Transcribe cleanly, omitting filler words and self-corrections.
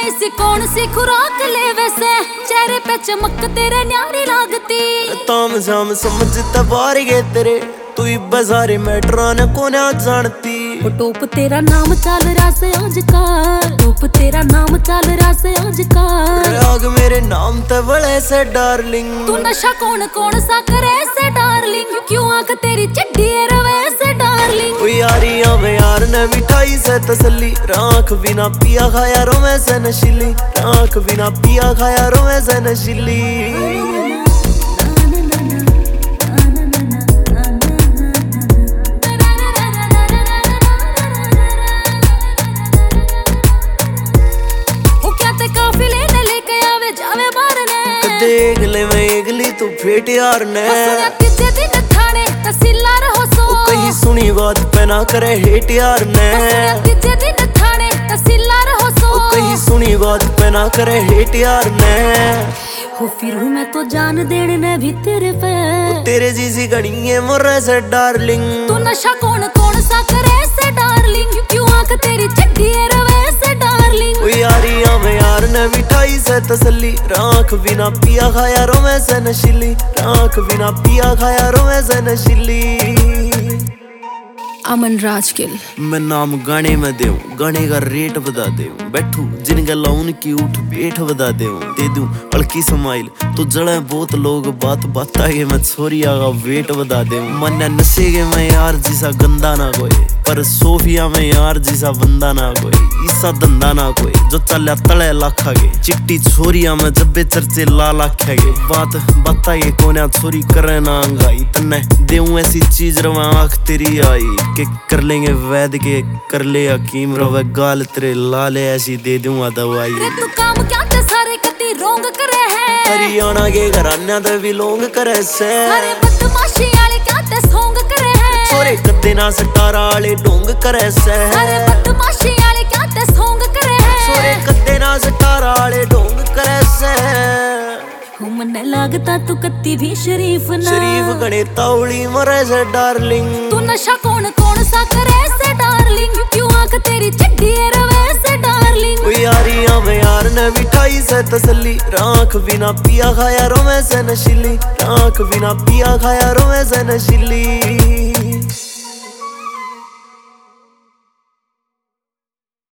ऐसी कौन सी खुराक ले वैसे, चेहरे पे चमक तेरे न्यारी लागती। ताम झाम समझता बार गए तेरे, तू ही बाजारे मेट्रो ने को ना जानती। वो टोप तेरा नाम चल रहा से आजकल, टोप तेरा नाम चल रहा से आजकल। राग मेरे नाम ते बड़े से डार्लिंग, तू नशा कौन कौन सा करे से डार्लिंग, क्यों आंख तेरी चिट्ठी रवे से डार्लिंग। ओ यारियां में यार ने मिठाई से तसल्ली, राख बिना पिया खाया रोवे से नशीली, राख बिना पिया खाया रोवे से नशीली। देखले में एकली तू फेट यार ने, कहीं सुनी बात पे ना करे हेट यार ने, कहीं सुनी बात पे ना करे हेट यार ने। हो फिर हूँ मैं तो जान देने ने भी तेरे पे, तेरे जैसी घड़ी है मोरे से डार्लिंग। तू नशा कौन कौन सा करे से डार्लिंग, क्यों आंख तेरी चिट्ठी रवे से डार्लिंग। ओ यारियां में यार ने मिठाई से तसल्ली, राख बिना पिया खाया रोवे से नशीली, राख बिना पिया खाया रोवे से नशीली। अमन राजगिल। मैं नाम गाने में देऊं, गाने का रेट बता देऊं, बैठू जिन गला उनकी उठ पेट बता देऊं, दे दूं हल्की स्माइल तो जड़े बहुत लोग बात बाता के मैं छोरिया का वेट बता देऊं। मन नशे के मैं यार जिसा गंदा ना कोई, पर सोफिया में यार जिसा बंदा ना कोई, इसा धंधा ना कोई जो चलिया तले लाखा के, चिट्टी छोरिया में जब्बे चर्चे ला लाखा के। बात बता ये कोन्या छोरी करे ना अंगाई, तन्ने देऊं ऐसी चीज रवा आँख तेरी आई, के कर लेंगे वैद के कर ले हकीम रवे गाल तेरे लाले ऐसी दे दूंगा दवाई। तू काम क्या ते सारे कती रोंग करे है, हरियाणा के घराना ते भी लोंग करे से, सारे बदमाशी वाले क्या ते सोंग करे है, छोरे कद्दे ना सटारा वाले डोंग करे से, सारे बदमाशी वाले क्या ते सोंग करे है, छोरे कद्दे ना सटारा वाले डोंग करे से। मने लागता तू कत्ती भी शरीफ ना, शरीफ गणे तावली मरे से डार्लिंग। तू नशा कौन कौन सा करे से डार्लिंग, क्यों आंख तेरी चिट्ठी रवे से डार्लिंग। ओ यारियां में यार ने मिठाई से तसल्ली, राख बिना पिया खाया रोवे से नशीली, राख बिना पिया खाया रोवे से नशीली।